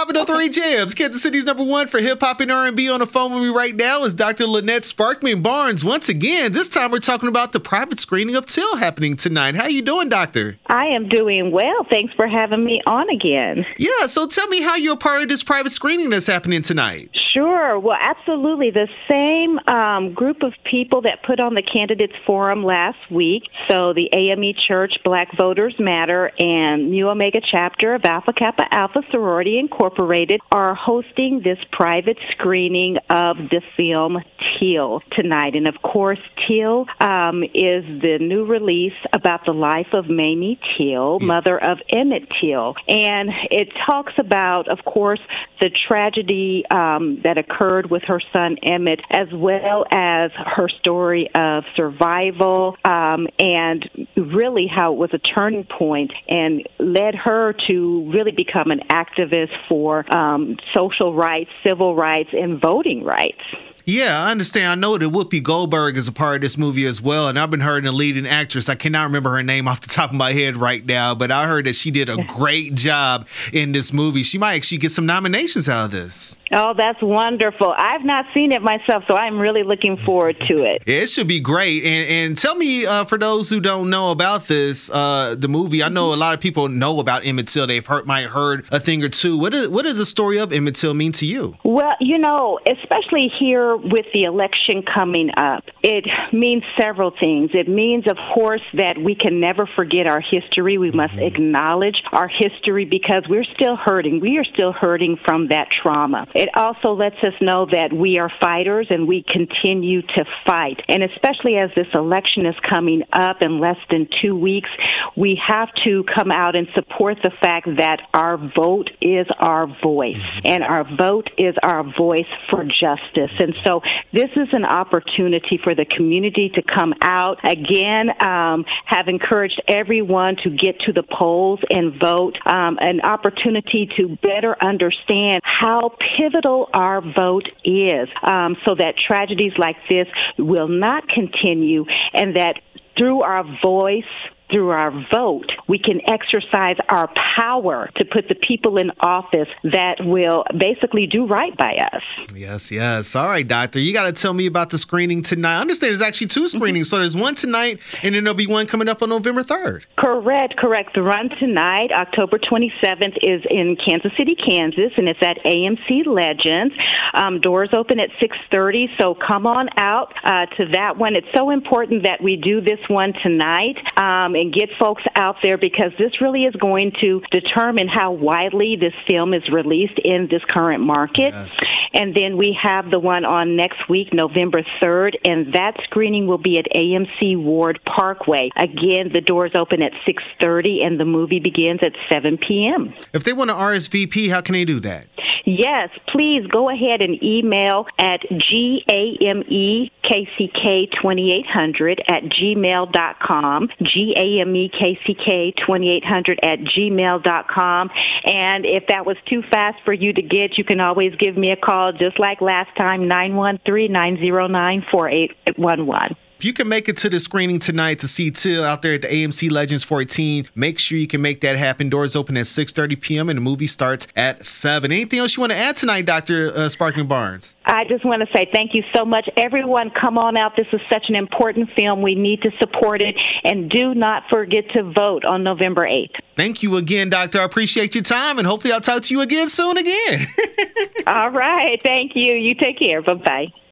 Top of the three jams. Kansas City's number one for hip hop and R&B. On the phone with me right now is Dr. Lynette Sparkman Barnes. Once again, this time we're talking about the private screening of Till happening tonight. How you doing, Doctor? I am doing well. Thanks for having me on again. Yeah, so tell me how you're a part of this private screening that's happening tonight. Sure. Well, absolutely. The same group of people that put on the Candidates Forum last week, so the AME Church, Black Voters Matter, and Mu Omega Chapter of Alpha Kappa Alpha Sorority Incorporated are hosting this private screening of the film Till tonight. And of course, Till is the new release about the life of Mamie Till, mother of Emmett Till. And it talks about, of course, the tragedy that occurred with her son Emmett, as well as her story of survival and really how it was a turning point and led her to really become an activist for social rights, civil rights, and voting rights. Yeah, I understand. I know that Whoopi Goldberg is a part of this movie as well, and I've been hearing the leading actress. I cannot remember her name off the top of my head right now, but I heard that she did a great job in this movie. She might actually get some nominations out of this. Oh, that's wonderful. I've not seen it myself, so I'm really looking forward to it. Yeah, it should be great. And tell me, for those who don't know about this, the movie, I know a lot of people know about Emmett Till. They've might heard a thing or two. What does the story of Emmett Till mean to you? Well, especially here with the election coming up, it means several things. It means, of course, that we can never forget our history. We must acknowledge our history because we're still hurting. We are still hurting from that trauma. It also lets us know that we are fighters and we continue to fight. And especially as this election is coming up in less than 2 weeks, we have to come out and support the fact that our vote is our voice, and our vote is our voice for justice. And so this is an opportunity for the community to come out. Again, have encouraged everyone to get to the polls and vote, an opportunity to better understand how pivotal our vote is, so that tragedies like this will not continue, and that through our voice, through our vote, we can exercise our power to put the people in office that will basically do right by us. Yes. All right, Doctor. You got to tell me about the screening tonight. I understand there's actually two screenings. So there's one tonight, and then there'll be one coming up on November 3rd. Correct. The run tonight, October 27th, is in Kansas City, Kansas, and it's at AMC Legends. Doors open at 6:30, so come on out to that one. It's so important that we do this one tonight, and get folks out there, because this really is going to determine how widely this film is released in this current market. Yes. And then we have the one on next week, November 3rd, and that screening will be at AMC Ward Parkway. Again, the doors open at 6:30 and the movie begins at 7 p.m. If they want to RSVP, how can they do that? Yes, please go ahead and email at GAMEKCK2800 GAMEKCK2800 And if that was too fast for you to get, you can always give me a call, just like last time, 913-909-4811. If you can make it to the screening tonight to see Till out there at the AMC Legends 14, make sure you can make that happen. Doors open at 6:30 p.m. and the movie starts at 7. Anything else you want to add tonight, Dr. Sparkman Barnes? I just want to say thank you so much. Everyone, come on out. This is such an important film. We need to support it. And do not forget to vote on November 8th. Thank you again, Doctor. I appreciate your time, and hopefully I'll talk to you again soon again. All right. Thank you. You take care. Bye-bye.